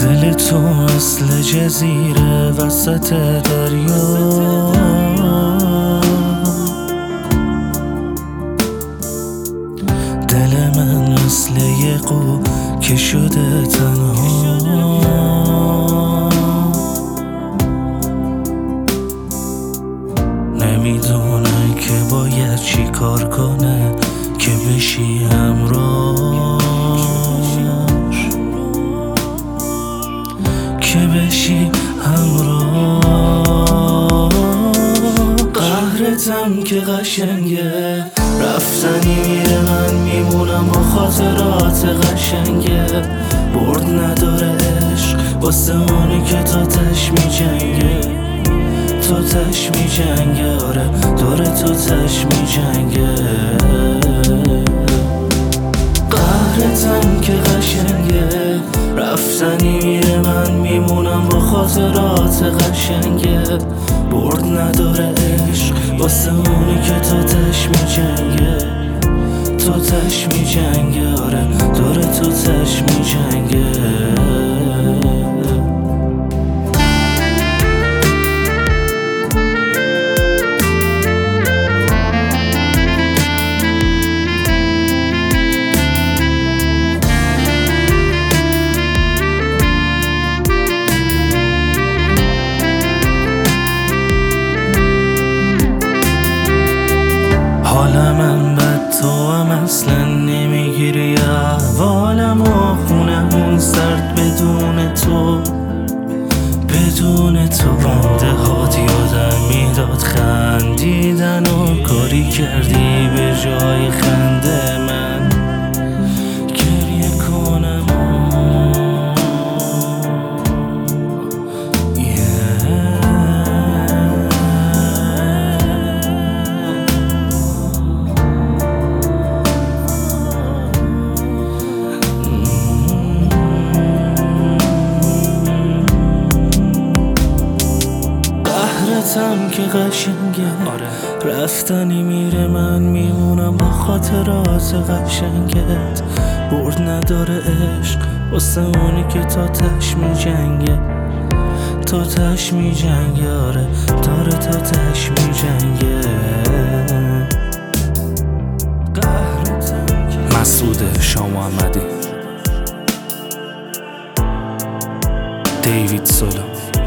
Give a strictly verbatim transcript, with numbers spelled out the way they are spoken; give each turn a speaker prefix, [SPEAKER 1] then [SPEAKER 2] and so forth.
[SPEAKER 1] دل تو مثل جزیره وسط دریا، دل من مثل یه قو که شده تنها، نمیدونه که باید چی کار کنه که بشی همراهش، که بشی همراه. قهرتم که قشنگه، رفتنی میره من میمونم با خاطرات قشنگه. برد نداره عشق واسه اونی که تا تش میجنگه، تو تش میجنگه، آره داره تو تش میجنگه. قهرتم که قشنگه، رفتنی میره من میمونم با خاطرات قشنگه. برد نداره عشق واسه اونی که تو تش میجنگه، تو تش میجنگه، آره داره تو تش میجنگه. حال من بد تو هم اصلا نمیگیری احوالم و خونمون سرد بدون تو، بدون تو. بنده هات یادم میداد خندیدن و کاری کردی به جای خنده من گریه کنم. قهرتم که قشنگه، آره رفتنی میره من میمونم با خاطرات قشنگت. برد نداره عشق واسه اونی که تا تش میجنگه، تا تش میجنگه، آره داره تا تش میجنگه. قهرتم که مسعود شاه محمدی، دیوید سولو.